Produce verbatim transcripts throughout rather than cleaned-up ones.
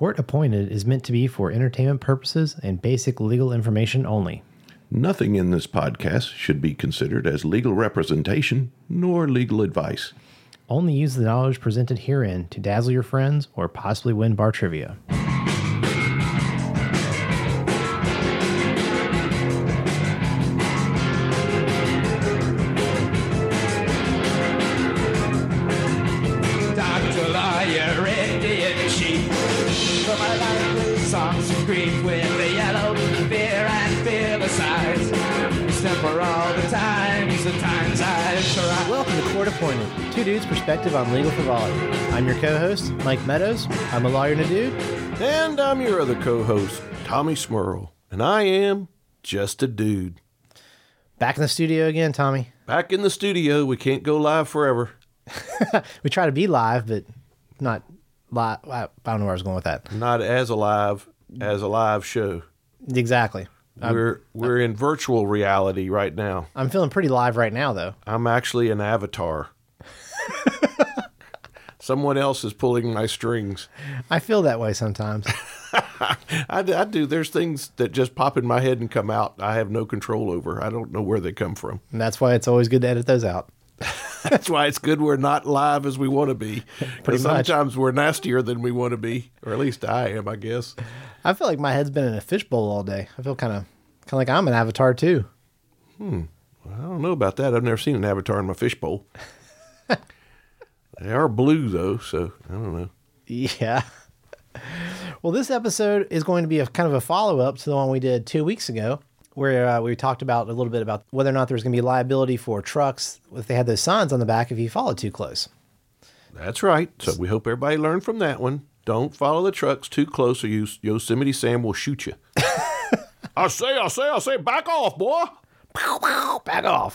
Court Appointed is meant to be for entertainment purposes and basic legal information only. Nothing in this podcast should be considered as legal representation nor legal advice. Only use the knowledge presented herein to dazzle your friends or possibly win bar trivia. Welcome to Court Appointed, two dudes' perspective on legal frivolity. I'm your co-host, Mike Meadows. I'm a lawyer and a dude. And I'm your other co-host, Tommy Smurl. And I am just a dude. Back in the studio again, Tommy. Back in the studio. We can't go live forever. We try to be live, but not live. I don't know where I was going with that. Not as alive as a live show. Exactly. We're I'm, we're in virtual reality right now. I'm feeling pretty live right now, though. I'm actually an avatar. Someone else is pulling my strings. I feel that way sometimes. I, I do. There's things that just pop in my head and come out. I have no control over. I don't know where they come from. And that's why it's always good to edit those out. That's why it's good we're not live as we want to be. Pretty much. Sometimes we're nastier than we want to be, or at least I am, I guess. I feel like my head's been in a fishbowl all day. I feel kind of kind of like I'm an avatar too. Hmm. Well, I don't know about that. I've never seen an avatar in my fishbowl. They are blue though, so I don't know. Yeah. Well, this episode is going to be a kind of a follow-up to the one we did two weeks ago, where uh, we talked about a little bit about whether or not there's going to be liability for trucks if they had those signs on the back if you follow too close. That's right. So we hope everybody learned from that one. Don't follow the trucks too close or you, Yosemite Sam will shoot you. I say, I say, I say, back off, boy. Back off.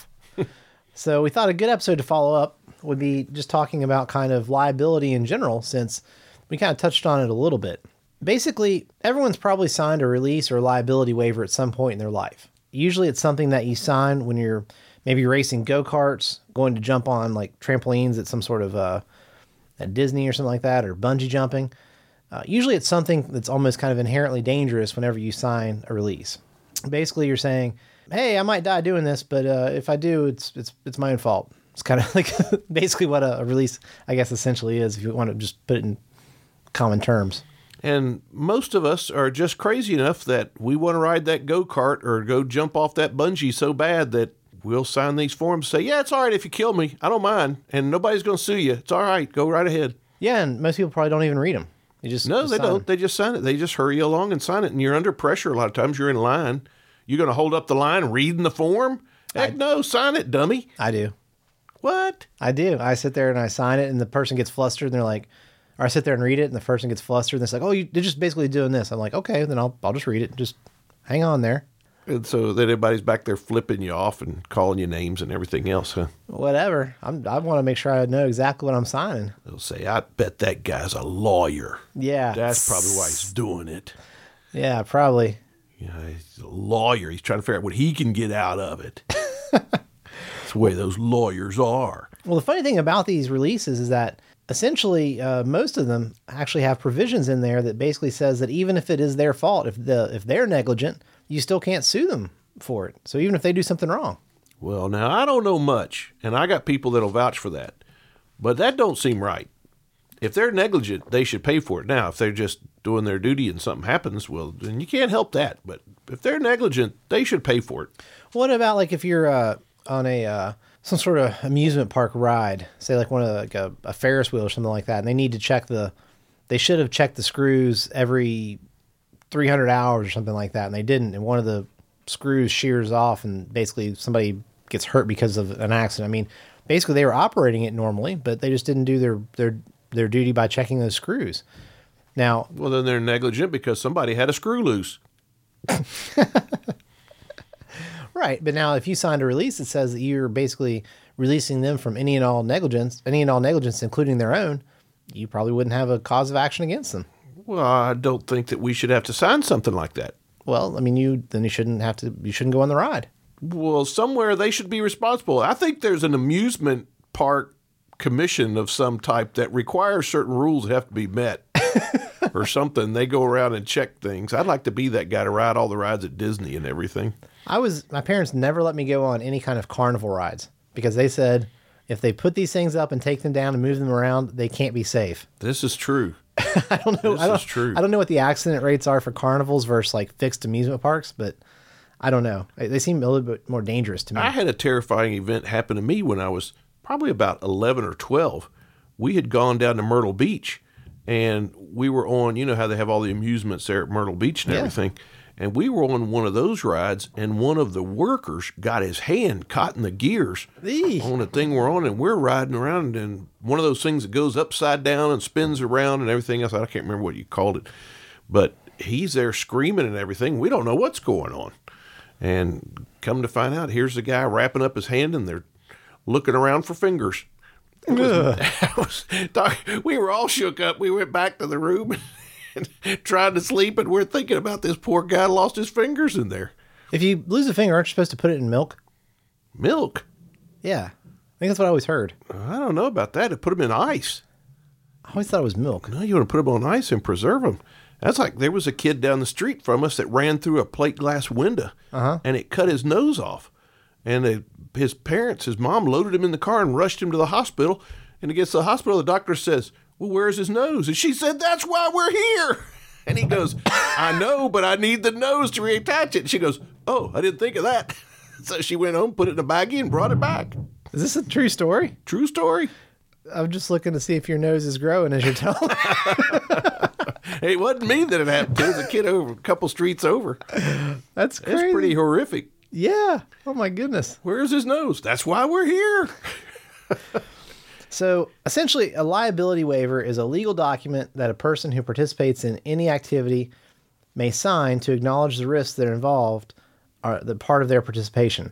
So we thought a good episode to follow up would be just talking about kind of liability in general, since we kind of touched on it a little bit. Basically, everyone's probably signed a release or liability waiver at some point in their life. Usually it's something that you sign when you're maybe racing go-karts, going to jump on like trampolines at some sort of uh, at Disney or something like that, or bungee jumping. Uh, usually it's something that's almost kind of inherently dangerous whenever you sign a release. Basically, you're saying, hey, I might die doing this, but uh, if I do, it's it's it's my own fault. It's kind of like basically what a, a release, I guess, essentially is, if you want to just put it in common terms. And most of us are just crazy enough that we want to ride that go-kart or go jump off that bungee so bad that we'll sign these forms, say, yeah, it's all right if you kill me. I don't mind. And nobody's going to sue you. It's all right. Go right ahead. Yeah, and most people probably don't even read them. They just No, just they sign don't. them. They just sign it. They just hurry along and sign it. And you're under pressure a lot of times. You're in line. You're going to hold up the line reading the form? Heck I, no, sign it, dummy. I do. What? I do. I sit there and I sign it, and the person gets flustered, and they're like, or I sit there and read it, and the person gets flustered, and it's like, oh, you, you're just basically doing this. I'm like, okay, then I'll I'll just read it. Just hang on there. And so then everybody's back there flipping you off and calling you names and everything else, huh? Whatever. I'm, I want to make sure I know exactly what I'm signing. They'll say, I bet that guy's a lawyer. Yeah. That's probably why he's doing it. Yeah, probably. Yeah, he's a lawyer. He's trying to figure out what he can get out of it. That's the way those lawyers are. Well, the funny thing about these releases is that essentially uh, most of them actually have provisions in there that basically says that even if it is their fault, if the if they're negligent, you still can't sue them for it. So even if they do something wrong. Well, now, I don't know much, and I got people that'll vouch for that. But that don't seem right. If they're negligent, they should pay for it. Now, if they're just doing their duty and something happens, well, then you can't help that. But if they're negligent, they should pay for it. What about like if you're uh, on a uh, some sort of amusement park ride, say like one of the, like a, a Ferris wheel or something like that, and they need to check the, they should have checked the screws every three hundred hours or something like that, and they didn't, and one of the screws shears off, and basically somebody gets hurt because of an accident. I mean, basically they were operating it normally, but they just didn't do their their their duty by checking those screws. Now, well, then they're negligent because somebody had a screw loose. Right, but now if you signed a release that says that you're basically releasing them from any and all negligence, any and all negligence, including their own, you probably wouldn't have a cause of action against them. Well, I don't think that we should have to sign something like that. Well, I mean, you then you shouldn't have to. You shouldn't go on the ride. Well, somewhere they should be responsible. I think there's an amusement park commission of some type that requires certain rules that have to be met. or something. They go around and check things. I'd like to be that guy to ride all the rides at Disney and everything. I was, my parents never let me go on any kind of carnival rides because they said if they put these things up and take them down and move them around, they can't be safe. This is true. I don't know. This I don't, is true. I don't know what the accident rates are for carnivals versus like fixed amusement parks, but I don't know. They seem a little bit more dangerous to me. I had a terrifying event happen to me when I was probably about eleven or twelve. We had gone down to Myrtle Beach, and we were on, you know how they have all the amusements there at Myrtle Beach and Yeah. everything. And we were on one of those rides, and one of the workers got his hand caught in the gears Eee. on the thing we're on, and we're riding around, and one of those things that goes upside down and spins around and everything else. I can't remember what you called it. But he's there screaming and everything. We don't know what's going on. And come to find out, here's the guy wrapping up his hand, and they're looking around for fingers. It was, that was, doc, we were all shook up. We went back to the room and tried to sleep, and we're thinking about this poor guy lost his fingers in there. If you lose a finger, aren't you supposed to put it in milk? Milk? Yeah. I think that's what I always heard. I don't know about that. To put them in ice. I always thought it was milk. No, you want to put them on ice and preserve them. That's like there was a kid down the street from us that ran through a plate glass window, Uh-huh. and it cut his nose off. And they, his parents, his mom, loaded him in the car and rushed him to the hospital. And he gets to the hospital, the doctor says, well, where's his nose? And she said, that's why we're here. And he goes, I know, but I need the nose to reattach it. And she goes, oh, I didn't think of that. So she went home, put it in a baggie, and brought it back. Is this a true story? True story. I'm just looking to see if your nose is growing as you're telling. It wasn't me that it happened to. It was a kid over a couple streets over. That's crazy. It's pretty horrific. Yeah. Oh my goodness. Where's his nose? That's why we're here. So essentially, a liability waiver is a legal document that a person who participates in any activity may sign to acknowledge the risks that are involved are the part of their participation.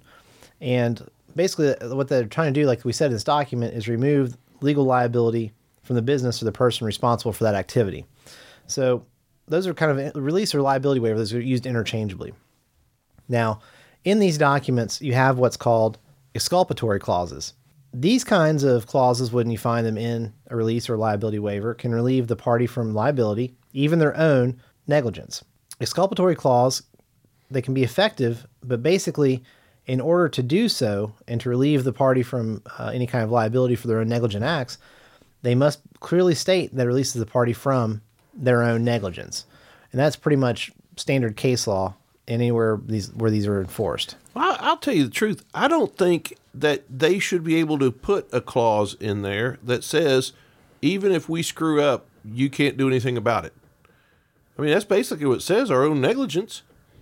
And basically what they're trying to do, like we said in this document, is remove legal liability from the business or the person responsible for that activity. So those are kind of release or liability waiver. Those are used interchangeably. Now, in these documents, you have what's called exculpatory clauses. These kinds of clauses, when you find them in a release or liability waiver, can relieve the party from liability, even their own negligence. Exculpatory clause, they can be effective, but basically, in order to do so and to relieve the party from uh, any kind of liability for their own negligent acts, they must clearly state that it releases the party from their own negligence. And that's pretty much standard case law anywhere these where these are enforced. Well, I'll tell you the truth. I don't think that they should be able to put a clause in there that says, even if we screw up, you can't do anything about it. I mean, that's basically what it says, our own negligence,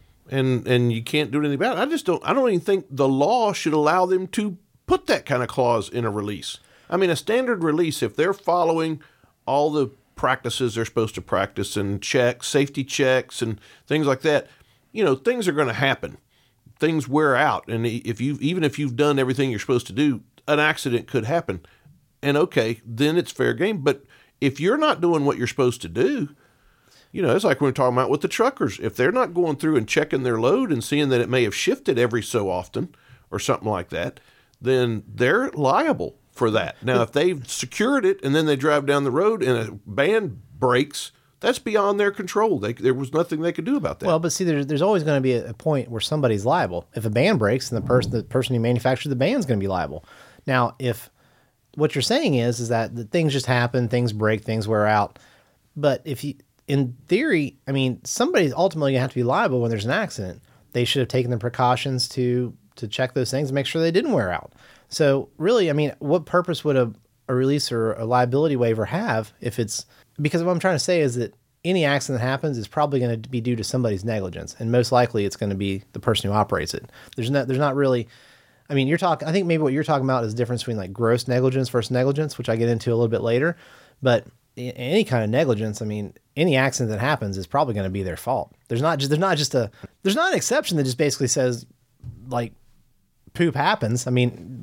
and and you can't do anything about it. I just don't, I don't even think the law should allow them to put that kind of clause in a release. I mean, a standard release, if they're following all the practices they're supposed to practice and checks, safety checks and things like that, you know, things are going to happen. Things wear out. And if you even if you've done everything you're supposed to do, an accident could happen. And okay, then it's fair game. But if you're not doing what you're supposed to do, you know, it's like we we're talking about with the truckers. If they're not going through and checking their load and seeing that it may have shifted every so often or something like that, then they're liable for that. Now, if they've secured it and then they drive down the road and a band breaks, that's beyond their control. They, there was nothing they could do about that. Well, but see, there's, there's always going to be a, a point where somebody's liable. If a band breaks, then the person the person who manufactured the band's going to be liable. Now, if what you're saying is is that the things just happen, things break, things wear out. But if you, in theory, I mean, somebody's ultimately going to have to be liable when there's an accident. They should have taken the precautions to to check those things and make sure they didn't wear out. So really, I mean, what purpose would a, a release or a liability waiver have if it's, because what I'm trying to say is that any accident that happens is probably going to be due to somebody's negligence. And most likely it's going to be the person who operates it. There's not, there's not really, I mean, you're talking, I think maybe what you're talking about is the difference between like gross negligence versus negligence, which I get into a little bit later. But in any kind of negligence, I mean, any accident that happens is probably going to be their fault. There's not just, there's not just a, there's not an exception that just basically says like, poop happens. I mean,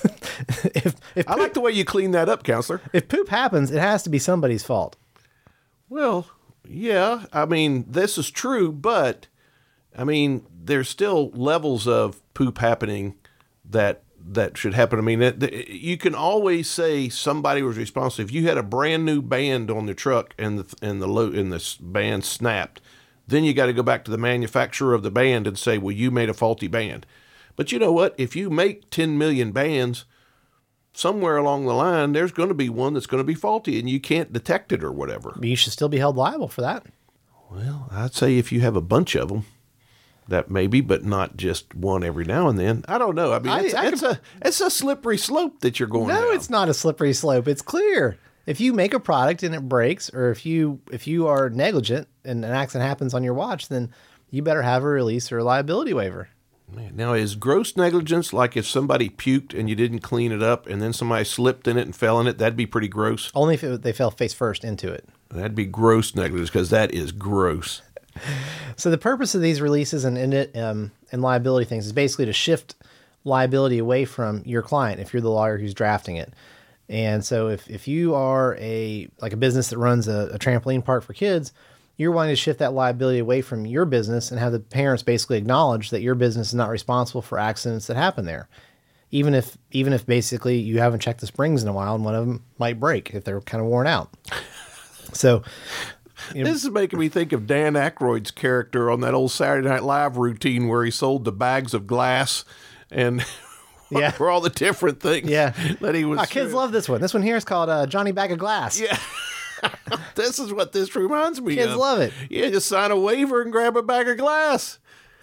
if, if I poop, like the way you clean that up, counselor. if poop happens, it has to be somebody's fault. Well, yeah, I mean, this is true, but I mean, there's still levels of poop happening that that should happen. I mean, that, that, you can always say somebody was responsible. If you had a brand new band on the truck and the and the lo- and the band snapped, then you got to go back to the manufacturer of the band and say, well, you made a faulty band. But you know what? If you make ten million bands, somewhere along the line, there's going to be one that's going to be faulty, and you can't detect it or whatever. But you should still be held liable for that. Well, I'd say if you have a bunch of them, that maybe, but not just one every now and then. I don't know. I mean, I- it's, I it's a it's a slippery slope that you're going No, down. it's not a slippery slope. It's clear. If you make a product and it breaks, or if you if you are negligent and an accident happens on your watch, then you better have a release or a liability waiver. Man, now, is gross negligence like if somebody puked and you didn't clean it up and then somebody slipped in it and fell in it? That'd be pretty gross. Only if it, they fell face first into it. That'd be gross negligence because that is gross. So the purpose of these releases and and, um, and liability things is basically to shift liability away from your client if you're the lawyer who's drafting it. And so if, if you are a like a business that runs a, a trampoline park for kids, you're wanting to shift that liability away from your business and have the parents basically acknowledge that your business is not responsible for accidents that happen there. Even if even if basically you haven't checked the springs in a while and one of them might break if they're kind of worn out. So you know, This is making me think of Dan Aykroyd's character on that old Saturday Night Live routine where he sold the bags of glass and Yeah. for all the different things Yeah. that he was. our kids love this one. This one here is called uh, Johnny Bag of Glass. Yeah. This is what this reminds me Kids of. love it. Yeah, just sign a waiver and grab a bag of glass.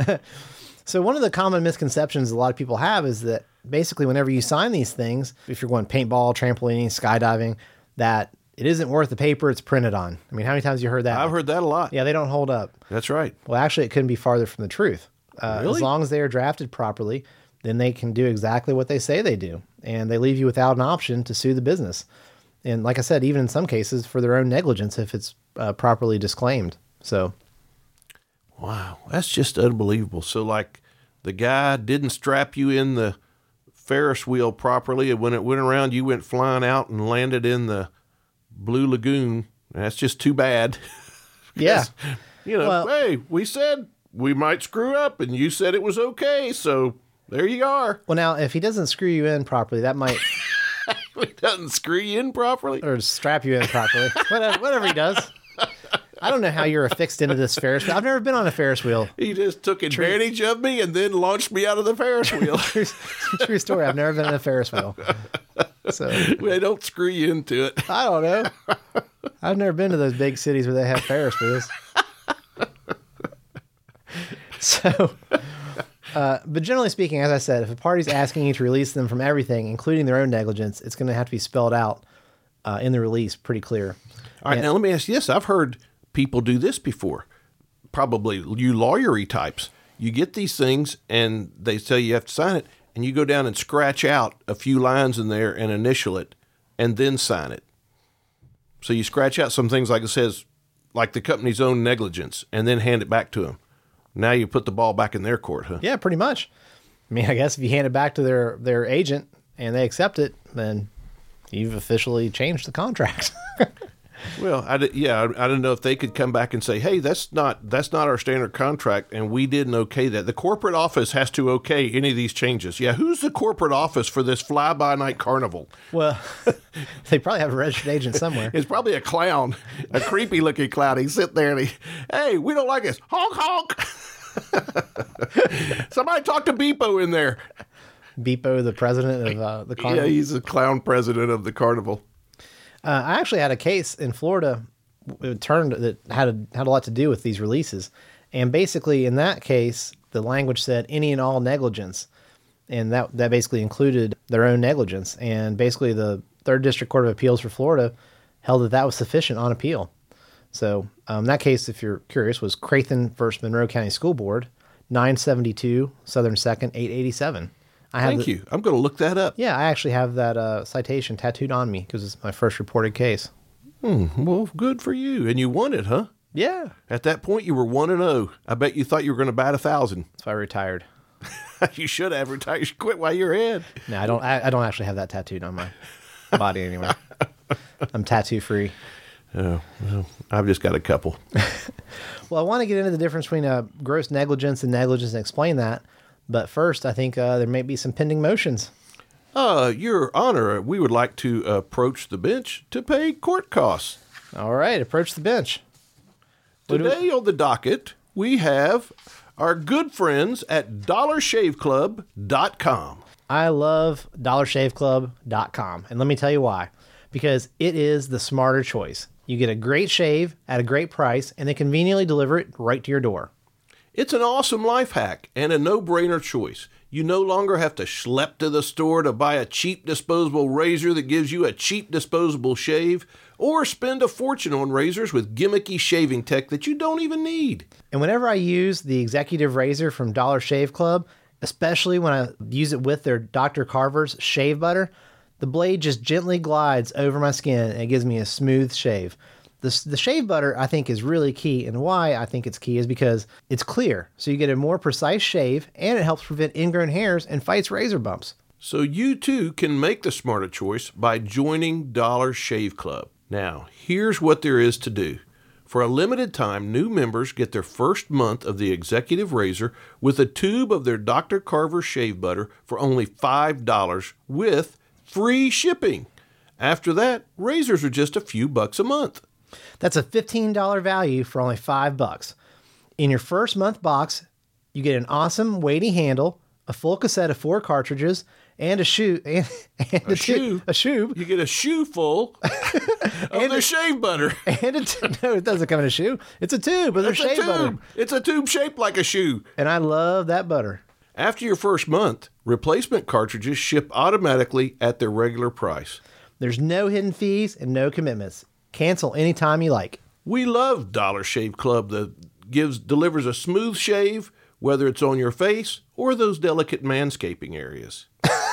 So one of the common misconceptions a lot of people have is that basically whenever you sign these things, if you're going paintball, trampolining, skydiving, that it isn't worth the paper it's printed on. I mean, how many times have you heard that? I've heard that a lot. Yeah, they don't hold up. That's right. Well, actually, it couldn't be farther from the truth. Uh, Really? As long as they are drafted properly, then they can do exactly what they say they do. And they leave you without an option to sue the business. And like I said, even in some cases for their own negligence if it's uh, properly disclaimed. So, Wow, that's just unbelievable. So, like, the guy didn't strap you in the Ferris wheel properly, and when it went around, you went flying out and landed in the Blue Lagoon. That's just too bad. yeah. You know, Well- hey, we said we might screw up, and you said it was okay, so there you are. Well, now, if he doesn't screw you in properly, that might... It doesn't screw you in properly. or strap you in properly. whatever, whatever he does. I don't know how you're affixed into this Ferris wheel. I've never been on a Ferris wheel. He just took advantage of me and then launched me out of the Ferris wheel. True, true story. I've never been in a Ferris wheel. So They don't screw you into it. I don't know. I've never been to those big cities where they have Ferris wheels. So, uh, but generally speaking, as I said, if a party's asking you to release them from everything, including their own negligence, it's going to have to be spelled out uh, in the release pretty clear. All right, now let me ask you this. I've heard people do this before. Probably you lawyery types. You get these things and they tell you you have to sign it, and you go down and scratch out a few lines in there and initial it and then sign it. So you scratch out some things like it says, like the company's own negligence, and then hand it back to them. Now you put the ball back in their court, huh? Yeah, pretty much. I mean, I guess if you hand it back to their, their agent and they accept it, then you've officially changed the contract. Well, I did, yeah, I, I didn't know if they could come back and say, "Hey, that's not that's not our standard contract, and we didn't okay that." The corporate office has to okay any of these changes. Yeah, who's the corporate office for this fly-by-night carnival? Well, they probably have a registered agent somewhere. It's probably a clown, a creepy-looking clown. He's sitting there and he, "Hey, we don't like this. Honk honk." Somebody talk to Beepo in there. Beepo, the president of uh, the carnival. Yeah, he's the clown president of the carnival. Uh, I actually had a case in Florida it turned that had a, had a lot to do with these releases, and basically in that case, the language said any and all negligence, and that that basically included their own negligence. And basically, the Third District Court of Appeals for Florida held that that was sufficient on appeal. So um, that case, if you're curious, was Crathen versus Monroe County School Board, nine seventy-two Southern Second, eight eighty-seven. I have Thank the, you. I'm going to look that up. Yeah, I actually have that uh, citation tattooed on me because it's my first reported case. Hmm, well, good for you. And you won it, huh? Yeah. At that point, you were one and zero. I bet you thought you were going to bat a thousand. So I retired. You should have retired. You should quit while you're ahead. No, I don't. I, I don't actually have that tattooed on my body anyway. I'm tattoo free. Oh, well, I've just got a couple. Well, I want to get into the difference between uh, gross negligence and negligence and explain that. But first, I think uh, there may be some pending motions. Uh, Your Honor, we would like to approach the bench to pay court costs. All right, approach the bench. What do we- Today on the docket, we have our good friends at dollar shave club dot com. I love dollar shave club dot com, and let me tell you why. Because it is the smarter choice. You get a great shave at a great price, and they conveniently deliver it right to your door. It's an awesome life hack and a no-brainer choice. You no longer have to schlep to the store to buy a cheap disposable razor that gives you a cheap disposable shave, or spend a fortune on razors with gimmicky shaving tech that you don't even need. And whenever I use the executive razor from Dollar Shave Club, especially when I use it with their Doctor Carver's shave butter, the blade just gently glides over my skin and it gives me a smooth shave. The, the shave butter, I think, is really key, and why I think it's key is because it's clear, so you get a more precise shave, and it helps prevent ingrown hairs and fights razor bumps. So you too can make the smarter choice by joining Dollar Shave Club. Now, here's what there is to do. For a limited time, new members get their first month of the Executive Razor with a tube of their Doctor Carver shave butter for only five dollars with free shipping. After that, razors are just a few bucks a month. That's a fifteen dollars value for only five bucks. In your first month box, you get an awesome weighty handle, a full cassette of four cartridges, and a shoe and, and a, A shoe? tu- a shoe, You get a shoe full of And their a- shave butter. and a t- no, it doesn't come in a shoe. It's a tube of their It's a shave butter, tube. It's a tube shaped like a shoe. and I love that butter. After your first month, replacement cartridges ship automatically at their regular price. There's no hidden fees and no commitments. Cancel anytime you like. We love Dollar Shave Club that gives delivers a smooth shave, whether it's on your face or those delicate manscaping areas.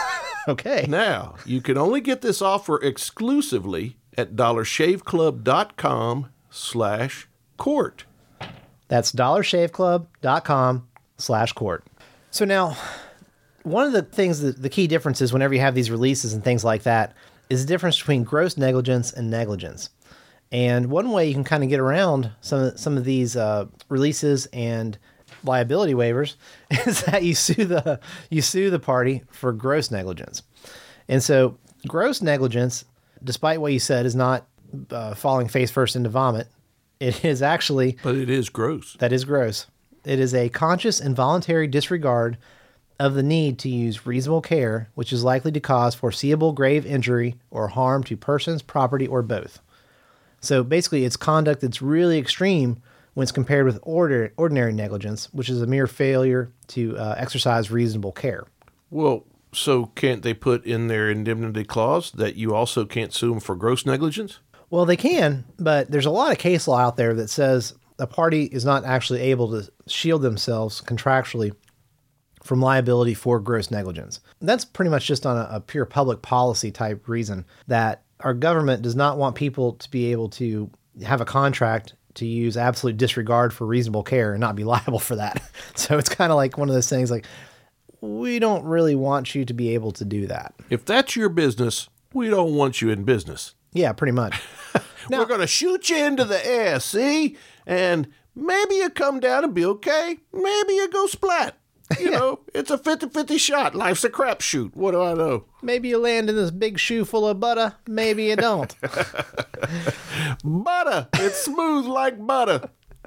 Okay. Now, you can only get this offer exclusively at dollar shave club dot com slash court. That's dollar shave club dot com slash court. So now, one of the things that the key differences whenever you have these releases and things like that is the difference between gross negligence and negligence. And one way you can kind of get around some of, some of these uh, releases and liability waivers is that you sue the you sue the party for gross negligence. And so gross negligence, despite what you said, is not uh, falling face first into vomit. It is actually But it is gross. that is gross. It is a conscious and voluntary disregard of the need to use reasonable care, which is likely to cause foreseeable grave injury or harm to persons, property, or both. So basically, it's conduct that's really extreme when it's compared with order, ordinary negligence, which is a mere failure to uh, exercise reasonable care. Well, so can't they put in their indemnity clause that you also can't sue them for gross negligence? Well, they can, but there's a lot of case law out there that says a party is not actually able to shield themselves contractually from liability for gross negligence. That's pretty much just on a, a pure public policy type reason that our government does not want people to be able to have a contract to use absolute disregard for reasonable care and not be liable for that. So it's kind of like one of those things like, we don't really want you to be able to do that. If that's your business, we don't want you in business. Yeah, pretty much. We're going to shoot you into the air, see? And maybe you come down and be okay. Maybe you go splat. You know, it's a fifty-fifty shot. Life's a crapshoot. What do I know? Maybe you land in this big shoe full of butter. Maybe you don't. Butter. It's smooth like butter.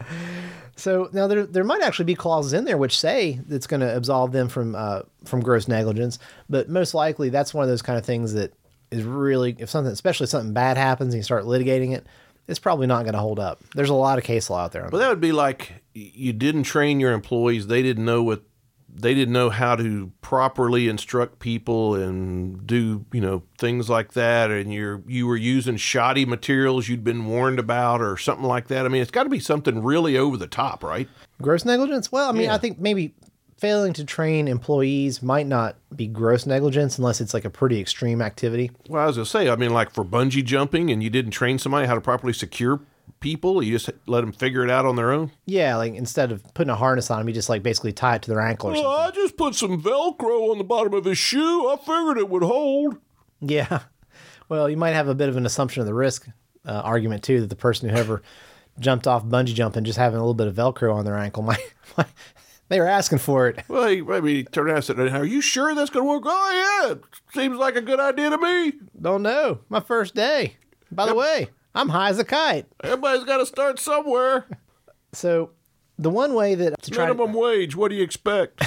So now there there might actually be clauses in there which say it's going to absolve them from uh, from gross negligence, but most likely that's one of those kind of things that is really, if something, especially if something bad happens and you start litigating it, it's probably not going to hold up. There's a lot of case law out there. On Well, that. that would be like you didn't train your employees. They didn't know what they didn't know how to properly instruct people and do, you know, things like that. And you're you were using shoddy materials you'd been warned about or something like that. I mean, it's got to be something really over the top, right? Gross negligence? Well, I mean, Yeah. I think maybe failing to train employees might not be gross negligence unless it's like a pretty extreme activity. Well, I was gonna say, I mean, like for bungee jumping, and you didn't train somebody how to properly secure people. You just let them figure it out on their own. Yeah, like instead of putting a harness on them, you just like basically tie it to their ankle or Well, something. I just put some Velcro on the bottom of his shoe. I figured it would hold. Yeah. Well, you might have a bit of an assumption of the risk uh, argument too, that the person who ever jumped off bungee jumping just having a little bit of Velcro on their ankle might might, They were asking for it. Well, he, maybe he turned around and said, "Are you sure that's going to work?" "Oh, yeah, seems like a good idea to me." Don't know. My first day. By the Yep. way, I'm high as a kite. Everybody's got to start somewhere. So the one way that to try Minimum wage, what do you expect?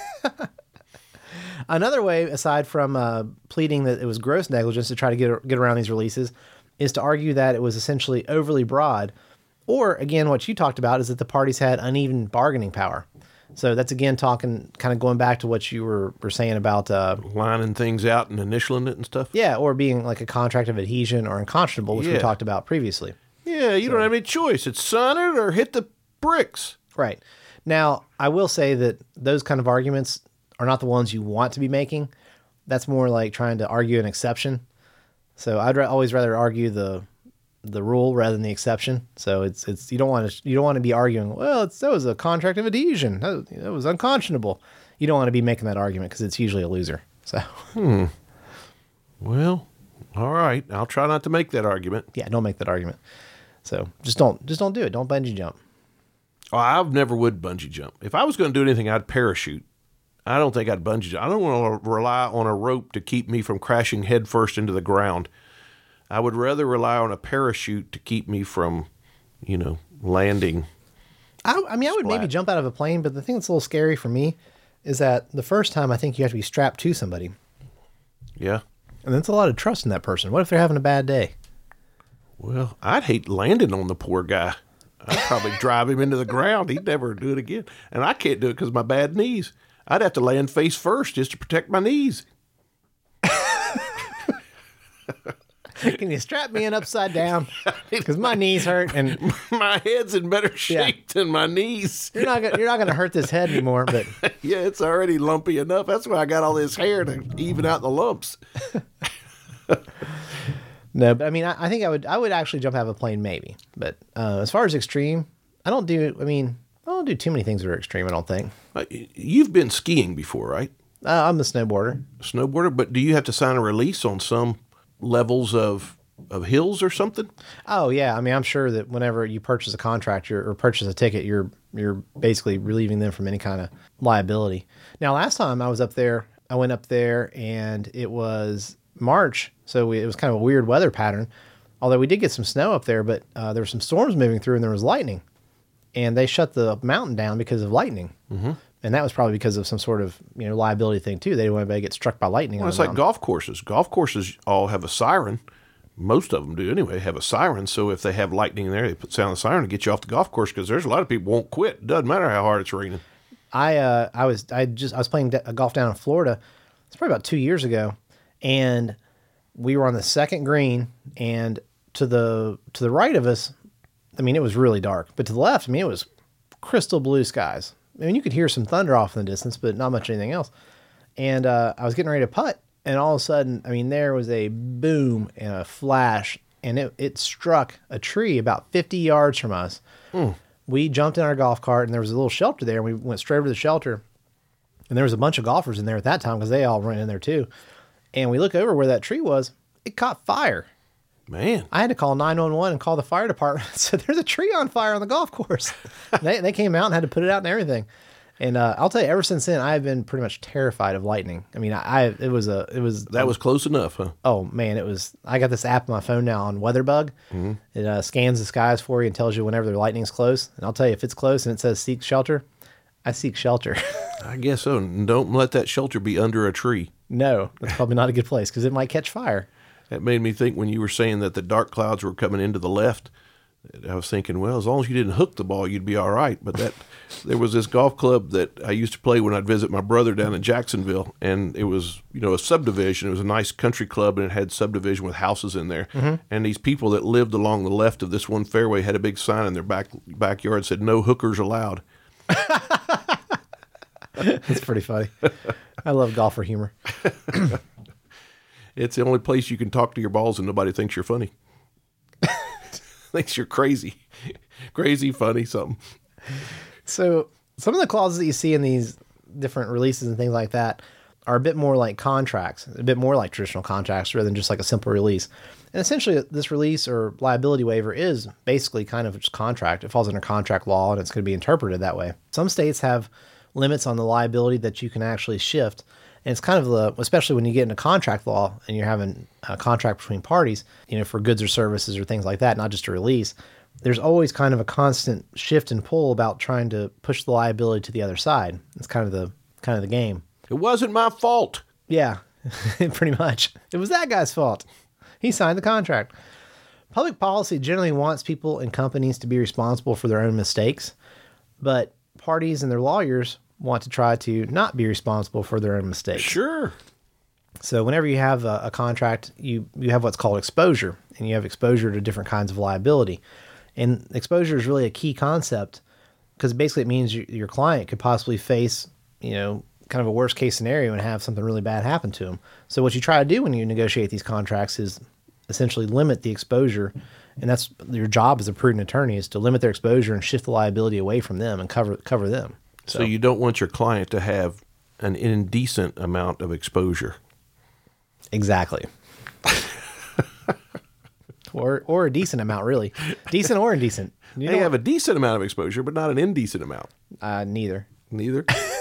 another way, aside from uh, pleading that it was gross negligence to try to get get around these releases, is to argue that it was essentially overly broad. Or again, what you talked about is that the parties had uneven bargaining power. So that's again talking, kind of going back to what you were, were saying about, uh, Lining things out and initialing it and stuff. yeah, or being like a contract of adhesion or unconscionable, which we Yeah. talked about previously. Yeah, you don't have any choice. It's sign it or hit the bricks. Right. Now, I will say that those kind of arguments are not the ones you want to be making. That's more like trying to argue an exception. So I'd ra- always rather argue the the rule rather than the exception. So it's it's you don't want to you don't want to be arguing, well, it's, that was a contract of adhesion. That, that was unconscionable. You don't want to be making that argument because it's usually a loser. So Well, all right. I'll try not to make that argument. yeah, don't make that argument. So just don't just don't do it. Don't bungee jump. Oh, I never would bungee jump. If I was going to do anything, I'd parachute. I don't think I'd bungee jump. I don't want to rely on a rope to keep me from crashing headfirst into the ground. I would rather rely on a parachute to keep me from, you know, landing. I, I mean, I would maybe Splat. jump out of a plane, but the thing that's a little scary for me is that the first time I think you have to be strapped to somebody. Yeah. And that's a lot of trust in that person. What if they're having a bad day? Well, I'd hate landing on the poor guy. I'd probably drive him into the ground. He'd never do it again. And I can't do it because of my bad knees. I'd have to land face first just to protect my knees. Can you strap me in upside down? Because my knees hurt, and My head's in better shape than my knees. you're not gonna, you're not going to hurt this head anymore. But Yeah, it's already lumpy enough. That's why I got all this hair to even out the lumps. no, but I mean, I, I think I would I would actually jump out of a plane maybe. But uh, as far as extreme, I don't do. I mean, I don't do too many things that are extreme. I don't think. Uh, You've been skiing before, right? Uh, I'm a snowboarder. Snowboarder, but do you have to sign a release on some levels of of hills or something? Oh yeah, I mean, I'm sure that whenever you purchase a contract you're, or purchase a ticket, you're you're basically relieving them from any kind of liability. Now, last time I was up there, I went up there and it was March, so we, it was kind of a weird weather pattern. Although we did get some snow up there, but uh, there were some storms moving through and there was lightning, and they shut the mountain down because of lightning. Mm-hmm. And that was probably because of some sort of, you know, liability thing too. They didn't want anybody to get struck by lightning. Well, on it's the like mountain. golf courses. Golf courses all have a siren. Most of them do anyway, have a siren. So if they have lightning in there, they put sound the siren to get you off the golf course because there's a lot of people won't quit. It doesn't matter how hard it's raining. I uh, I was I just I was playing de- golf down in Florida. It's probably about two years ago, and we were on the second green, and to the to the right of us, I mean, it was really dark, but to the left, I mean, it was crystal blue skies. I mean, you could hear some thunder off in the distance, but not much anything else. And uh, I was getting ready to putt, and all of a sudden, I mean, there was a boom and a flash, and it, it struck a tree about fifty yards from us. Mm. We jumped in our golf cart, and there was a little shelter there, and we went straight over to the shelter. And there was a bunch of golfers in there at that time because they all ran in there too. And we look over where that tree was. It caught fire. Man, I had to call nine one one and call the fire department. So there's a tree on fire on the golf course. they they came out and had to put it out and everything. And uh, I'll tell you, ever since then, I've been pretty much terrified of lightning. I mean, I, I it was a it was that was close enough, huh? oh man, it was. I got this app on my phone now on WeatherBug. Mm-hmm. It uh, scans the skies for you and tells you whenever the lightning's close. And I'll tell you, if it's close and it says seek shelter, I seek shelter. I guess so. And don't let that shelter be under a tree. No, that's probably not a good place because it might catch fire. That made me think when you were saying that the dark clouds were coming into the left, I was thinking, well, as long as you didn't hook the ball, you'd be all right. But that there was this golf club that I used to play when I'd visit my brother down in Jacksonville, and it was, you know, a subdivision. It was a nice country club, and it had subdivision with houses in there. Mm-hmm. And these people that lived along the left of this one fairway had a big sign in their back backyard that said, "No hookers allowed." That's pretty funny. I love golfer humor. It's the only place you can talk to your balls and nobody thinks you're funny. Thinks you're crazy. Crazy, funny, something. So some of the clauses that you see in these different releases and things like that are a bit more like contracts, a bit more like traditional contracts rather than just like a simple release. And essentially this release or liability waiver is basically kind of just contract. It falls under contract law and it's going to be interpreted that way. Some states have limits on the liability that you can actually shift. And it's kind of the, especially when you get into contract law and you're having a contract between parties, you know, for goods or services or things like that, not just a release, there's always kind of a constant shift and pull about trying to push the liability to the other side. It's kind of the, kind of the game. It wasn't my fault. Yeah, pretty much. It was that guy's fault. He signed the contract. Public policy generally wants people and companies to be responsible for their own mistakes, but parties and their lawyers want to try to not be responsible for their own mistakes. Sure. So whenever you have a, a contract, you, you have what's called exposure, and you have exposure to different kinds of liability. And exposure is really a key concept because basically it means you, your client could possibly face, you know, kind of a worst case scenario and have something really bad happen to them. So what you try to do when you negotiate these contracts is essentially limit the exposure. And that's your job as a prudent attorney, is to limit their exposure and shift the liability away from them and cover cover them. So, so you don't want your client to have an indecent amount of exposure. Exactly. or or a decent amount, really. Decent or indecent. You they have a decent amount of exposure, but not an indecent amount. Uh, neither. Neither.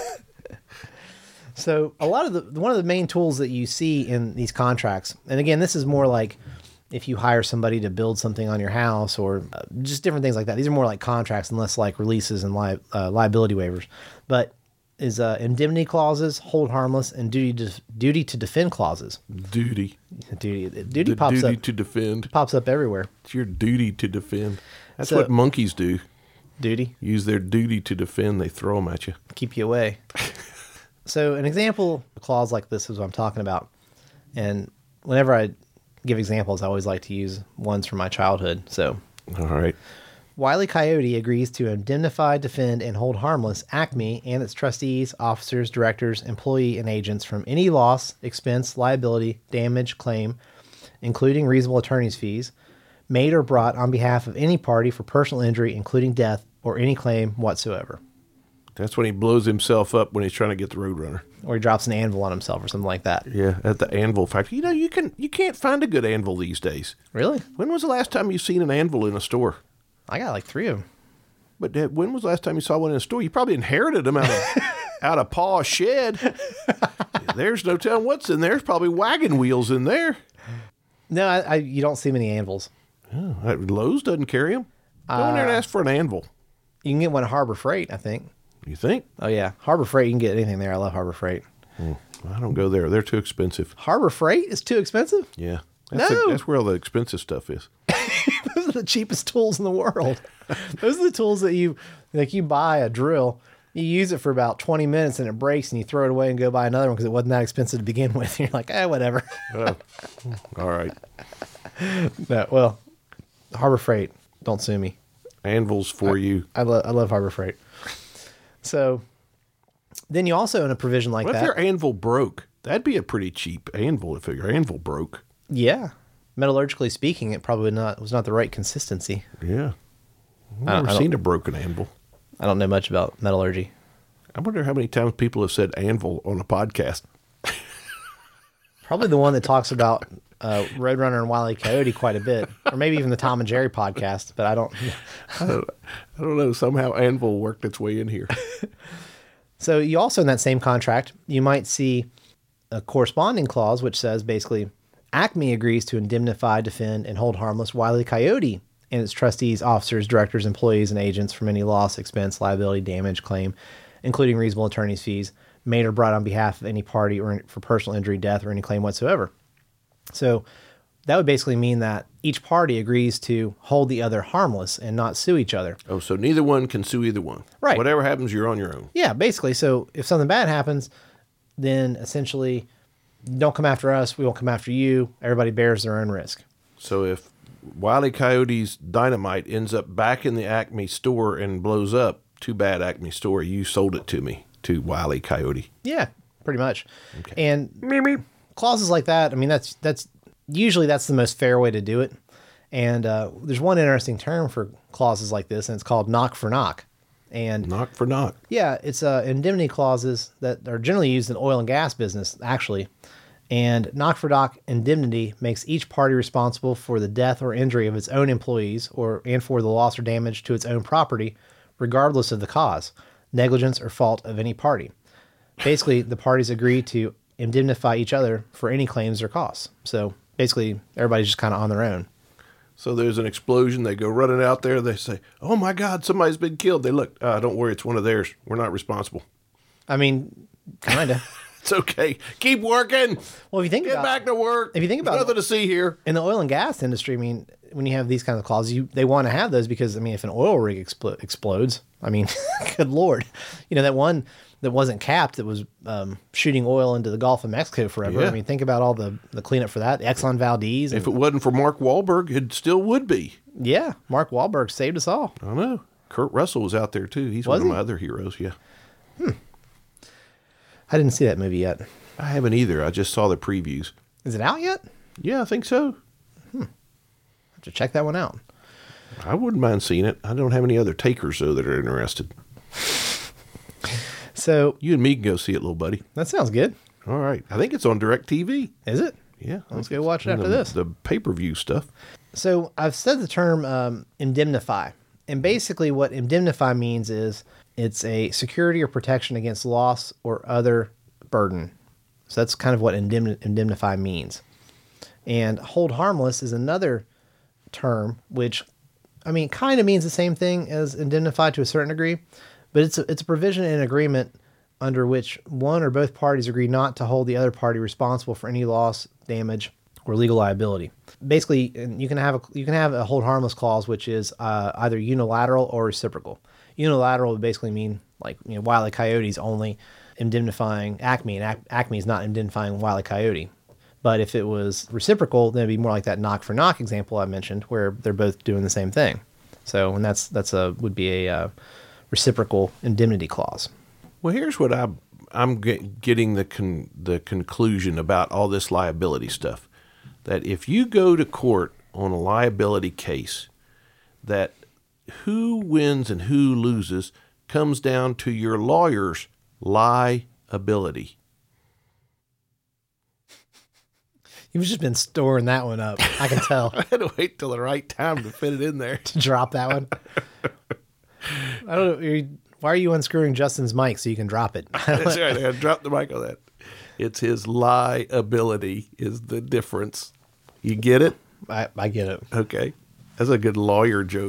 So a lot of the, one of the main tools that you see in these contracts, and again, this is more like if you hire somebody to build something on your house or uh, just different things like that. These are more like contracts and less like releases and li- uh, liability waivers. But is uh, indemnity clauses, hold harmless, and duty to, duty to defend clauses. Duty. Duty. Duty the pops duty up. to defend. Pops up everywhere. It's your duty to defend. That's So- what monkeys do. Duty. Use their duty to defend. They throw them at you. Keep you away. So an example clause like this is what I'm talking about. And whenever I give examples, I always like to use ones from my childhood. So All right. Wile E. Coyote agrees to indemnify, defend, and hold harmless Acme and its trustees, officers, directors, employee, and agents from any loss, expense, liability, damage, claim, including reasonable attorney's fees, made or brought on behalf of any party for personal injury, including death, or any claim whatsoever. That's when he blows himself up when he's trying to get the Roadrunner. Or he drops an anvil on himself or something like that. Yeah, at the anvil factory. You know, you can you can't find a good anvil these days. Really? When was the last time you seen an anvil in a store? I got like three of them. But uh, when was the last time you saw one in a store? You probably inherited them out of out of Pa's shed. There's no telling what's in there. There's probably wagon wheels in there. No, I, I, you don't see many anvils. Oh, Lowe's doesn't carry them. Go in there and ask for an anvil. You can get one at Harbor Freight, I think. You think? Oh, yeah. Harbor Freight, you can get anything there. I love Harbor Freight. Hmm. I don't go there. They're too expensive. Harbor Freight is too expensive? Yeah. That's, No. the, that's where all the expensive stuff is. Those are the cheapest tools in the world. Those are the tools that you, like you buy a drill, you use it for about twenty minutes and it breaks and you throw it away and go buy another one because it wasn't that expensive to begin with. And you're like, eh, whatever. Oh. All right. No, well, Harbor Freight, don't sue me. Anvils for you. I, lo- I love Harbor Freight. So then you also in a provision like What that. if your anvil broke? That'd be a pretty cheap anvil if your anvil broke. Yeah. Metallurgically speaking, it probably not was not the right consistency. Yeah. I've I don't- never I seen don't- a broken anvil. I don't know much about metallurgy. I wonder how many times people have said anvil on a podcast. Probably the one that talks about uh, Roadrunner and Wile E. Coyote quite a bit, or maybe even the Tom and Jerry podcast. But I don't. I don't, I don't know. Somehow anvil worked its way in here. So you also in that same contract, you might see a corresponding clause which says basically, Acme agrees to indemnify, defend, and hold harmless Wile E. Coyote and its trustees, officers, directors, employees, and agents from any loss, expense, liability, damage, claim, including reasonable attorney's fees, made or brought on behalf of any party or for personal injury, death, or any claim whatsoever. So that would basically mean that each party agrees to hold the other harmless and not sue each other. Oh, so neither one can sue either one. Right. Whatever happens, you're on your own. Yeah, basically. So if something bad happens, then essentially don't come after us. We won't come after you. Everybody bears their own risk. So if Wile E. Coyote's dynamite ends up back in the Acme store and blows up, too bad, Acme store. You sold it to me, to Wile E. Coyote. Yeah, pretty much. And clauses like that, I mean, that's that's usually that's the most fair way to do it. And uh, there's one interesting term for clauses like this, and it's called knock for knock. And Knock for knock. yeah, it's uh, indemnity clauses that are generally used in oil and gas business, actually. And knock for knock indemnity makes each party responsible for the death or injury of its own employees or and for the loss or damage to its own property, regardless of the cause. negligence, or fault of any party. Basically, the parties agree to indemnify each other for any claims or costs. So basically, everybody's just kind of on their own. So there's an explosion. They go running out there. They say, "Oh my God, somebody's been killed." They look. Uh, don't worry, it's one of theirs. We're not responsible. I mean, kind of. It's okay. Keep working. Well, if you think Get about back to work. If you think about There's it, nothing to see here. in the oil and gas industry, I mean, when you have these kinds of clauses, you they want to have those because, I mean, if an oil rig expl- explodes, I mean, good Lord, you know, that one that wasn't capped that was um, shooting oil into the Gulf of Mexico forever. Yeah. I mean, think about all the, the cleanup for that. Exxon Valdez. And, If it wasn't for Mark Wahlberg, it still would be. yeah, Mark Wahlberg saved us all. I know. Kurt Russell was out there too. He's Was one he? of my other heroes. Yeah. I didn't see that movie yet. I haven't either. I just saw the previews. Is it out yet? Yeah, I think so. I have to check that one out. I wouldn't mind seeing it. I don't have any other takers though that are interested. So You and me can go see it, little buddy. that sounds good. All right. I think it's on DirecTV. Is it? Yeah. I Let's think go it's watch it in after the, this. The pay-per-view stuff. So I've said the term um, indemnify, and basically what indemnify means is it's a security or protection against loss or other burden. So that's kind of what indemn- indemnify means. And hold harmless is another term which, I mean, kind of means the same thing as indemnify to a certain degree, but it's a, it's a provision in an agreement under which one or both parties agree not to hold the other party responsible for any loss, damage, or legal liability. Basically, and you can have a you can have a hold harmless clause, which is uh, either unilateral or reciprocal. Unilateral would basically mean like you know Wile E. Coyote's only indemnifying Acme, and Ac- Acme is not indemnifying Wile E. Coyote. But if it was reciprocal, then it'd be more like that knock for knock example I mentioned, where they're both doing the same thing. So, and that's that's a would be a uh, reciprocal indemnity clause. Well, here's what I I'm get, getting the con, the conclusion about all this liability stuff. That if you go to court on a liability case, that who wins and who loses comes down to your lawyer's liability. You've just been storing that one up. I can tell. I had to wait till the right time to fit it in there. To drop that one. I don't know. You're, why are you unscrewing Justin's mic so you can drop it? That's right. I got to drop the mic on that. It's his liability is the difference. You get it? I, I get it. Okay. That's a good lawyer joke.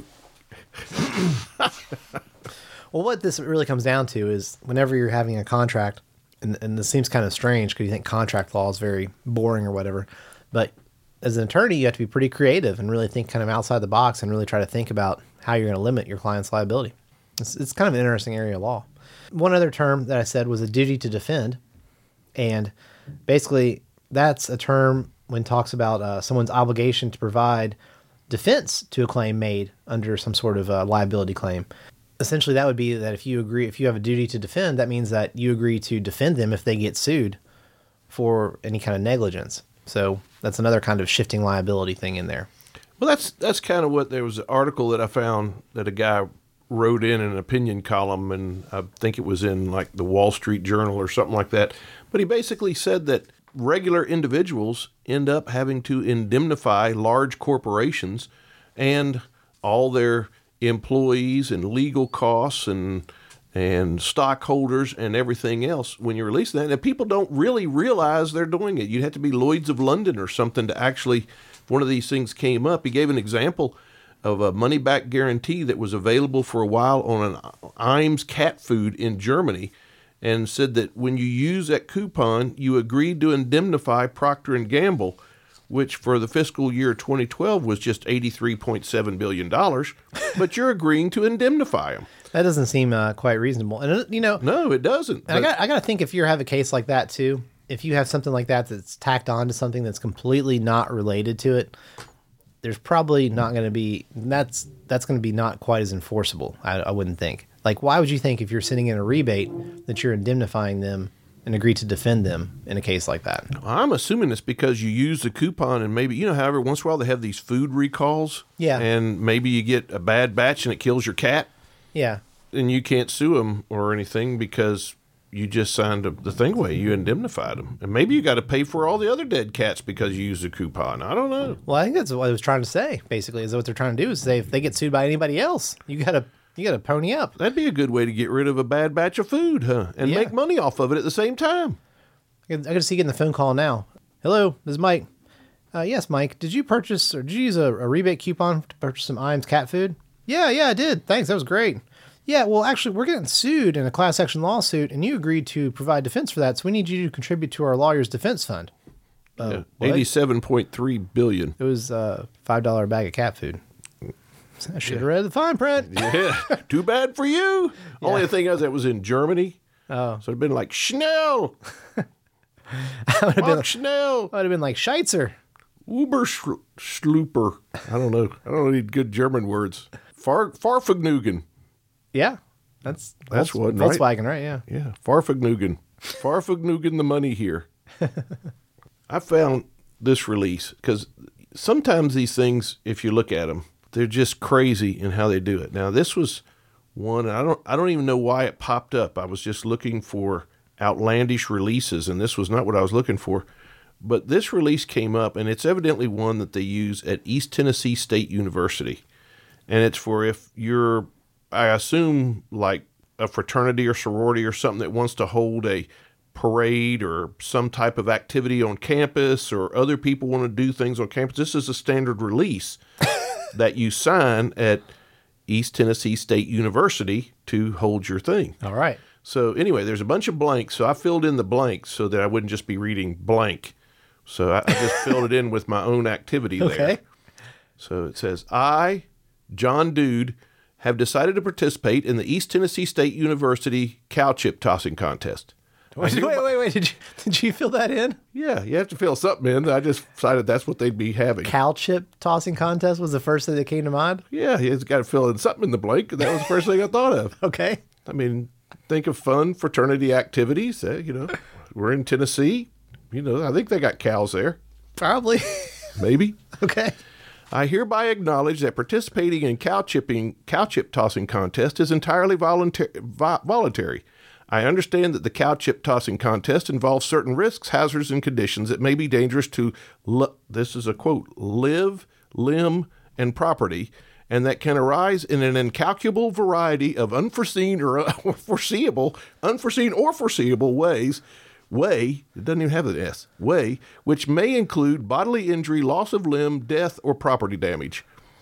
Well, what this really comes down to is whenever you're having a contract, and, and this seems kind of strange because you think contract law is very boring or whatever, but as an attorney, you have to be pretty creative and really think kind of outside the box and really try to think about how you're going to limit your client's liability. It's, it's kind of an interesting area of law. One other term that I said was a duty to defend. And basically, that's a term when it talks about uh, someone's obligation to provide defense to a claim made under some sort of uh, liability claim. Essentially, that would be that if you agree, if you have a duty to defend, that means that you agree to defend them if they get sued for any kind of negligence. So that's another kind of shifting liability thing in there. Well, that's that's kind of what there was an article that I found that a guy wrote in an opinion column, and I think it was in like the Wall Street Journal or something like that. But he basically said that regular individuals end up having to indemnify large corporations and all their employees and legal costs and and stockholders and everything else when you release that. And people don't really realize they're doing it. You'd have to be Lloyd's of London or something to actually, if one of these things came up. He gave an example of a money-back guarantee that was available for a while on an Iams cat food in Germany, and said that when you use that coupon, you agreed to indemnify Procter and Gamble, which for the fiscal year twenty twelve was just eighty-three point seven billion dollars, but you're agreeing to indemnify them. That doesn't seem uh, quite reasonable. And, uh, you know, No, it doesn't. and I got I got to think if you have a case like that too, if you have something like that that's tacked on to something that's completely not related to it, there's probably not going to be, that's that's going to be not quite as enforceable, I, I wouldn't think. Like, why would you think if you're sitting in a rebate that you're indemnifying them and agree to defend them in a case like that? I'm assuming it's because you use the coupon, and maybe, you know, how every once in a while they have these food recalls. Yeah. And maybe you get a bad batch and it kills your cat, Yeah. and you can't sue them or anything because you just signed a, the thing away. You indemnified them. And maybe you got to pay for all the other dead cats because you used a coupon. I don't know. Well, I think that's what I was trying to say, basically, is what they're trying to do is say if they get sued by anybody else, you got to You got to pony up. That'd be a good way to get rid of a bad batch of food, huh? And Yeah. make money off of it at the same time. I got to see getting the phone call now. Hello, this is Mike. Uh, yes, Mike. Did you purchase or did you use a, a rebate coupon to purchase some Iams cat food? Yeah, yeah, I did. Thanks. That was great. Yeah, well, actually, we're getting sued in a class action lawsuit, and you agreed to provide defense for that, so we need you to contribute to our lawyer's defense fund. Uh, Yeah. what? eighty-seven point three billion It was a five dollar bag of cat food. I should have read the fine print. Yeah. Too bad for you. Only the thing is, that was in Germany. Oh, So it'd been like Schnell. I would have been, Mach Schnell. I would have been like Scheitzer. Uber Schl- Schlooper. I don't know. I don't need good German words. Far Farfagnugen. Yeah, that's That's Volks- one, right? Volkswagen, right? Yeah. Yeah, Farfagnugen. Farfagnugen the money here. I found this release because sometimes these things, if you look at them, they're just crazy in how they do it. Now, this was one, I don't I don't even know why it popped up. I was just looking for outlandish releases, and this was not what I was looking for. But this release came up, and it's evidently one that they use at East Tennessee State University. And it's for if you're, I assume, like a fraternity or sorority or something that wants to hold a parade or some type of activity on campus, or other people want to do things on campus. This is a standard release that you sign at East Tennessee State University to hold your thing. All right. So anyway, there's a bunch of blanks. So I filled in the blanks so that I wouldn't just be reading blank. So I, I just filled it in with my own activity there. Okay. So it says, I, John Dude, have decided to participate in the East Tennessee State University cow chip tossing contest. Wait, wait, wait, wait. Did you did you fill that in? Yeah, you have to fill something in. I just decided that's what they'd be having. Cow chip tossing contest was the first thing that came to mind. Yeah, he's got to fill in something in the blank. That was the first thing I thought of. Okay. I mean, think of fun fraternity activities. Uh, you know, we're in Tennessee. You know, I think they got cows there. Probably. Maybe. Okay. I hereby acknowledge that participating in cow chipping, cow chip tossing contest is entirely voluntar- vo- voluntary. I understand that the cow chip tossing contest involves certain risks, hazards, and conditions that may be dangerous to, li- this is a quote, live, limb, and property, and that can arise in an incalculable variety of unforeseen or uh, foreseeable, unforeseen or foreseeable ways, way, it doesn't even have an S, way, which may include bodily injury, loss of limb, death, or property damage.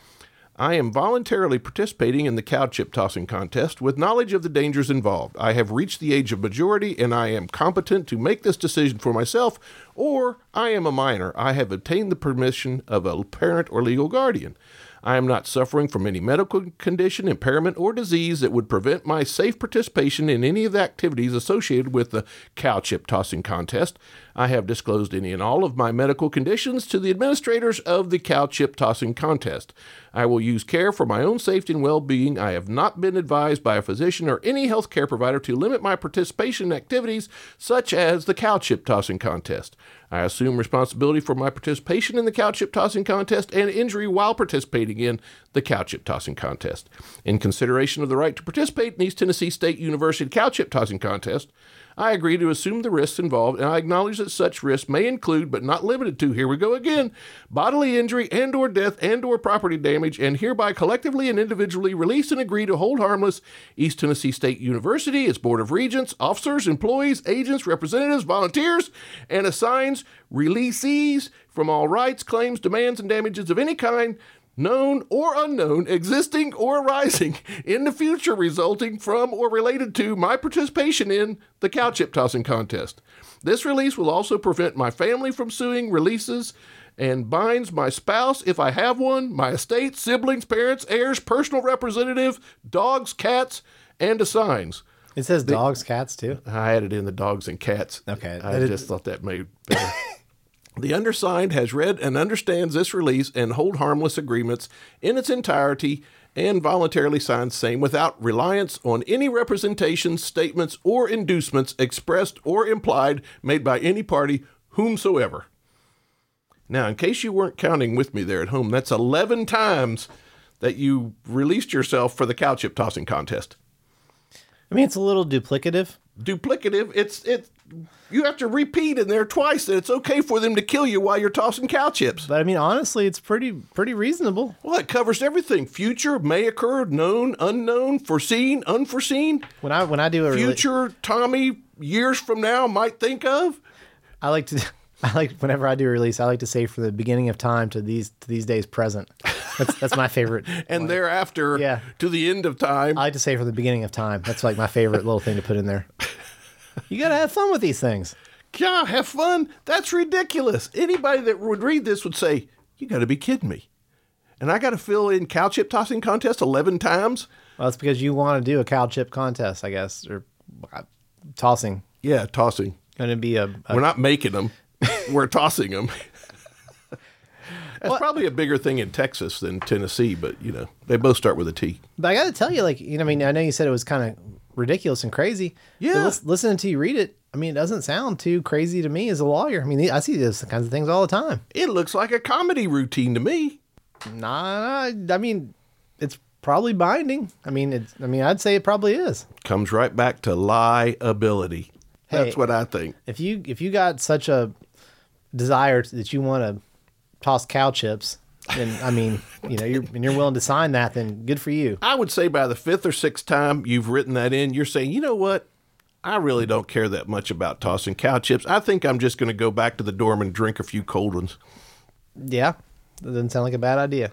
I am voluntarily participating in the cow chip tossing contest with knowledge of the dangers involved. I have reached the age of majority and I am competent to make this decision for myself, or I am a minor. I have obtained the permission of a parent or legal guardian. I am not suffering from any medical condition, impairment, or disease that would prevent my safe participation in any of the activities associated with the cow chip tossing contest. I have disclosed any and all of my medical conditions to the administrators of the cow chip tossing contest. I will use care for my own safety and well-being. I have not been advised by a physician or any health care provider to limit my participation in activities such as the cow chip tossing contest. I assume responsibility for my participation in the cow chip tossing contest and injury while participating in the cow chip tossing contest. In consideration of the right to participate in East Tennessee State University cow chip tossing contest, I agree to assume the risks involved, and I acknowledge that such risks may include, but not limited to, here we go again, bodily injury and or death and or property damage, and hereby collectively and individually release and agree to hold harmless East Tennessee State University, its Board of Regents, officers, employees, agents, representatives, volunteers, and assigns releasees from all rights, claims, demands, and damages of any kind, known or unknown, existing or arising in the future resulting from or related to my participation in the cow chip tossing contest. This release will also prevent my family from suing, releases, and binds my spouse, if I have one, my estate, siblings, parents, heirs, personal representative, dogs, cats, and assigns. It says dogs, cats too. I added in the dogs and cats. Okay. I just thought that made better. The undersigned has read and understands this release and hold harmless agreements in its entirety and voluntarily signs same without reliance on any representations, statements, or inducements expressed or implied made by any party whomsoever. Now, in case you weren't counting with me there at home, that's eleven times that you released yourself for the cow chip tossing contest. I mean, it's a little duplicative, duplicative. It's it. You have to repeat in there twice that it's okay for them to kill you while you're tossing cow chips. But I mean, honestly, it's pretty pretty reasonable. Well, it covers everything: future, may occur, known, unknown, foreseen, unforeseen. When I when I do a rela- Future, Tommy, years from now might think of. I like to. I like whenever I do a release, I like to say from the beginning of time to these to these days present. That's that's my favorite. And one. thereafter, Yeah. to the end of time. I like to say from the beginning of time. That's like my favorite little thing to put in there. You got to have fun with these things. Yeah, have fun. That's ridiculous. Anybody that would read this would say, you got to be kidding me. And I got to fill in cow chip tossing contest eleven times? Well, that's because you want to do a cow chip contest, I guess, or uh, tossing. Yeah, tossing. Going to be a, a We're not making them. We're tossing them. That's What? probably a bigger thing in Texas than Tennessee, but, you know, they both start with a T. But I got to tell you, like, you know, I mean, I know you said it was kind of ridiculous and crazy. Yeah. But lis- listening to you read it, I mean, it doesn't sound too crazy to me as a lawyer. I mean, I see those kinds of things all the time. It looks like a comedy routine to me. Nah, I mean, it's probably binding. I mean, it's, I mean, I'd say it probably is. Comes right back to liability. That's Hey. what I think. If you if you got such a desire that you want to toss cow chips, then I mean, you know, you're and you're willing to sign that, then good for you. I would say by the fifth or sixth time you've written that in, you're saying, you know what? I really don't care that much about tossing cow chips. I think I'm just going to go back to the dorm and drink a few cold ones. Yeah, that doesn't sound like a bad idea.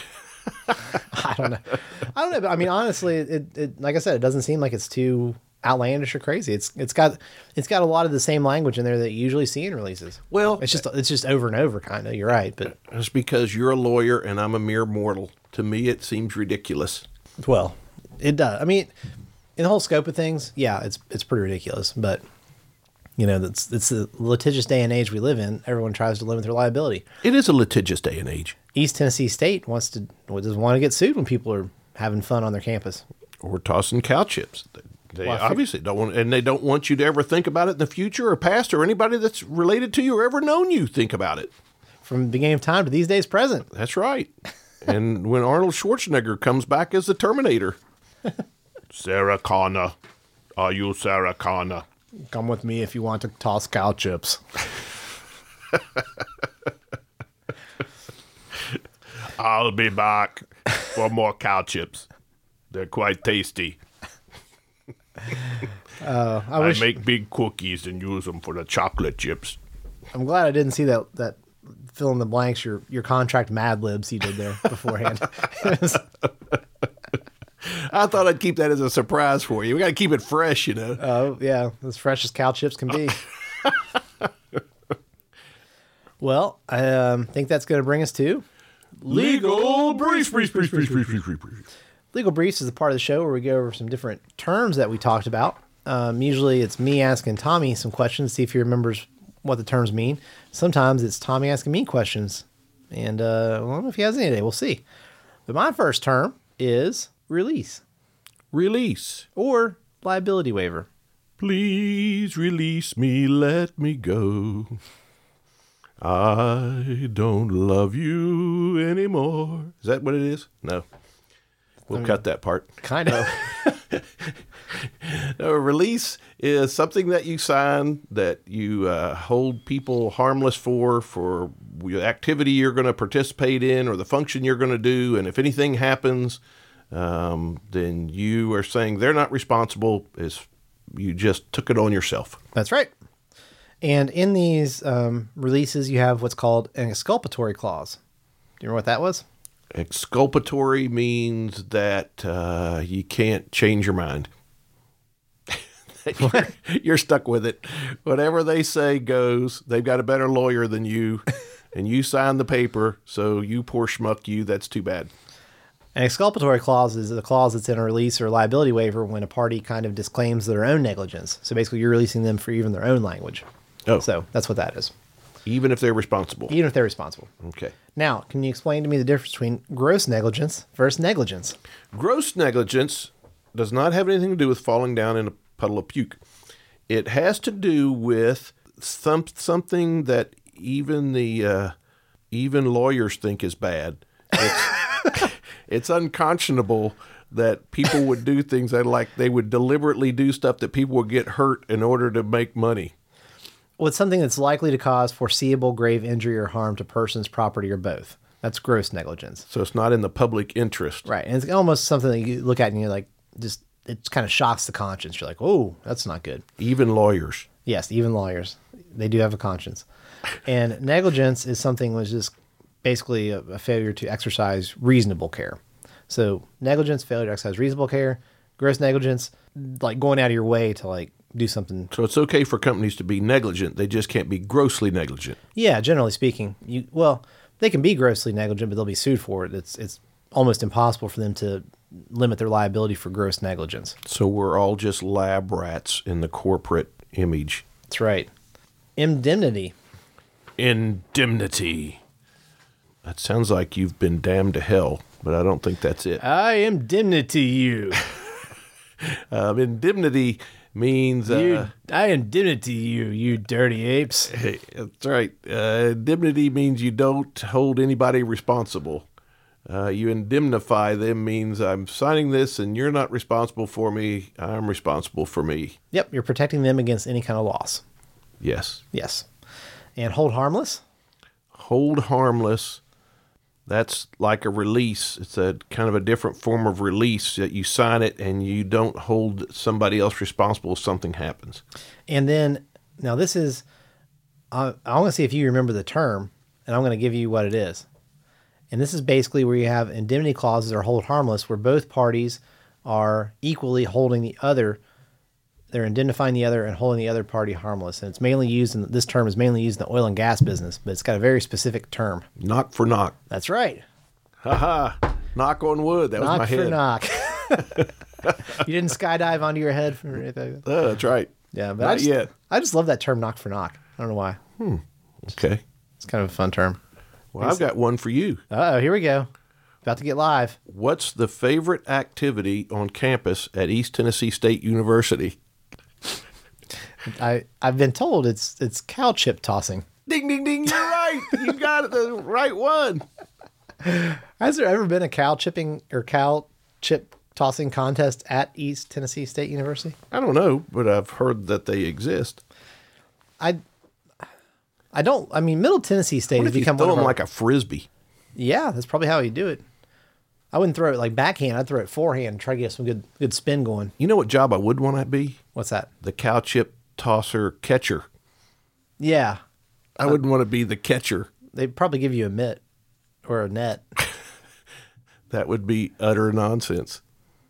I don't know. I don't know. But I mean, honestly, it, it like I said, it doesn't seem like it's too outlandish or crazy. It's it's got it's got a lot of the same language in there that you usually see in releases. Well, It's just it's just over and over, kind of. You're right, but it's because you're a lawyer and I'm a mere mortal. To me, it seems ridiculous. well, it does. I mean, in the whole scope of things, yeah, it's it's pretty ridiculous. But you know, that's it's the litigious day and age we live in. Everyone tries to limit their liability. It is a litigious day and age. East Tennessee State wants to doesn't want to get sued when people are having fun on their campus. Or tossing cow chips. They Well, I fig- obviously don't want, and they don't want you to ever think about it in the future or past, or anybody that's related to you or ever known you think about it. From the beginning of time to these days present. That's right. And when Arnold Schwarzenegger comes back as the Terminator, Sarah Connor, are you Sarah Connor? Come with me if you want to toss cow chips. I'll be back for more cow chips. They're quite tasty. I, I wish, make big cookies and use them for the chocolate chips. I'm glad I didn't see that that fill in the blanks your your contract Mad Libs you did there beforehand. It was- I thought I'd keep that as a surprise for you. We got to keep it fresh, you know. Oh, yeah, as fresh as cow chips can be. Well, I um, think that's going to bring us to Legal briefs, briefs, briefs, briefs, briefs, briefs, briefs. Legal Briefs is the part of the show where we go over some different terms that we talked about. Um, usually it's me asking Tommy some questions, see if he remembers what the terms mean. Sometimes it's Tommy asking me questions. And uh, well, I don't know if he has any today. We'll see. But my first term is release Release. or liability waiver. Please release me, let me go. I don't love you anymore. Is that what it is? No. We'll cut that part. Kind of. No, a release is something that you sign that you uh, hold people harmless for, for the activity you're going to participate in or the function you're going to do. And if anything happens, um, then you are saying they're not responsible. It's, you just took it on yourself. That's right. And in these um, releases, you have what's called an exculpatory clause. Do you remember what that was? Exculpatory means that uh, you can't change your mind. you're, you're stuck with it. Whatever they say goes. They've got a better lawyer than you, and you signed the paper, so you poor schmuck, you, that's too bad. An exculpatory clause is a clause that's in a release or liability waiver when a party kind of disclaims their own negligence. So basically, you're releasing them for even their own language. Oh. So that's what that is, Even if they're responsible. even if they're responsible. Okay. Now, can you explain to me the difference between gross negligence versus negligence? Gross negligence does not have anything to do with falling down in a puddle of puke. It has to do with some, something that even the uh, even lawyers think is bad. It's, it's unconscionable that people would do things that like they would deliberately do stuff that people would get hurt in order to make money. Well, it's something that's likely to cause foreseeable grave injury or harm to persons, property, or both. That's gross negligence. So it's not in the public interest. Right. And it's almost something that you look at and you're like, just, it kind of shocks the conscience. You're like, oh, that's not good. Even lawyers. Yes, even lawyers. They do have a conscience. And negligence is something which is basically a, a failure to exercise reasonable care. So negligence, failure to exercise reasonable care. Gross negligence, like going out of your way to like do something. So it's okay for companies to be negligent. They just can't be grossly negligent. Yeah, generally speaking. You well, they can be grossly negligent, but they'll be sued for it. It's it's almost impossible for them to limit their liability for gross negligence. So we're all just lab rats in the corporate image. That's right. Indemnity. Indemnity. That sounds like you've been damned to hell, but I don't think that's it. I indemnity you. um, indemnity means... Uh, you. I indemnity you, you dirty apes. Hey, that's right. Uh, indemnity means you don't hold anybody responsible. Uh, you indemnify them means I'm signing this and you're not responsible for me. I'm responsible for me. Yep, you're protecting them against any kind of loss. Yes. Yes. And hold harmless? Hold harmless. That's like a release. It's a kind of a different form of release that you sign it and you don't hold somebody else responsible if something happens. And then, now this is, uh, I want to see if you remember the term, and I'm going to give you what it is. And this is basically where you have indemnity clauses or hold harmless, where both parties are equally holding the other. They're indemnifying the other and holding the other party harmless. And it's mainly used in, this term is mainly used in the oil and gas business, but it's got a very specific term. Knock for knock. That's right. Ha ha. Knock on wood. That knock was my head. Knock for knock. You didn't skydive onto your head for anything? Uh, that's right. Yeah, but Not I just, yet. I just love that term knock for knock. I don't know why. Hmm. Okay. It's kind of a fun term. Well, I've got one for you. Uh-oh, here we go. About to get live. What's the favorite activity on campus at East Tennessee State University? I, I've been told it's it's cow chip tossing. Ding, ding, ding. You're right. You got it, the right one. Has there ever been a cow chipping or cow chip tossing contest at East Tennessee State University? I don't know, but I've heard that they exist. I I don't, I mean, Middle Tennessee State What has if you become throw one of them our, like a frisbee? Yeah, that's probably how you do it. I wouldn't throw it like backhand. I'd throw it forehand and try to get some good good spin going. You know what job I would want to be? What's that? The cow chip tosser catcher. Yeah. I uh, wouldn't want to be the catcher. They'd probably give you a mitt or a net. That would be utter nonsense.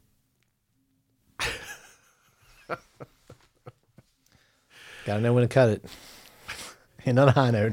Gotta know when to cut it. And on a high note.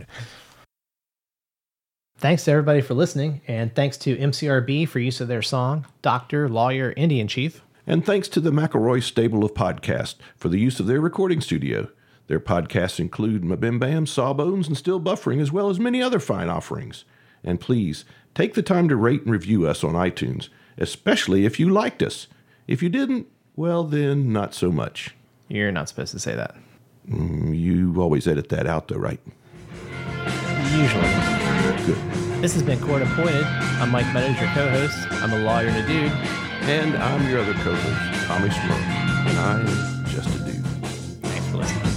Thanks to everybody for listening, and thanks to M C R B for use of their song, Doctor, Lawyer, Indian Chief. And thanks to the McElroy Stable of Podcasts for the use of their recording studio. Their podcasts include Mabim Bam, Sawbones, and Still Buffering, as well as many other fine offerings. And please, take the time to rate and review us on iTunes, especially if you liked us. If you didn't, well then, not so much. You're not supposed to say that. Mm, you always edit that out, though, right? Usually. Good. This has been Court Appointed. I'm Mike Meadows, your co-host. I'm a lawyer and a dude. And I'm your other co-host, Tommy Smoke. And I am just a dude. Thanks for listening.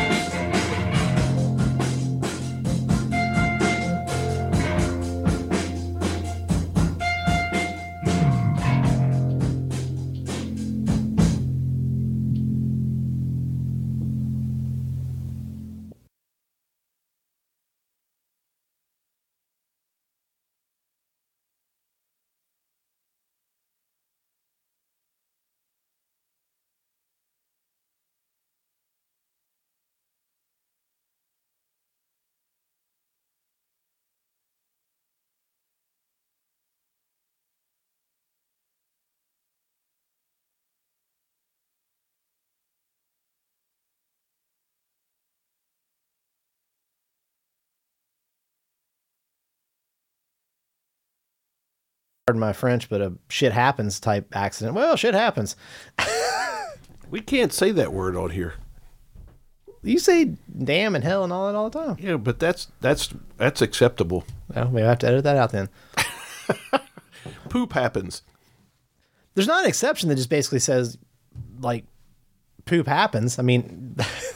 Pardon my French, but a shit happens type accident. Well, shit happens. We can't say that word on here. You say damn and hell and all that all the time. Yeah, but that's that's that's acceptable. Well, we have to edit that out then. Poop happens. There's not an exception that just basically says, like, poop happens. I mean,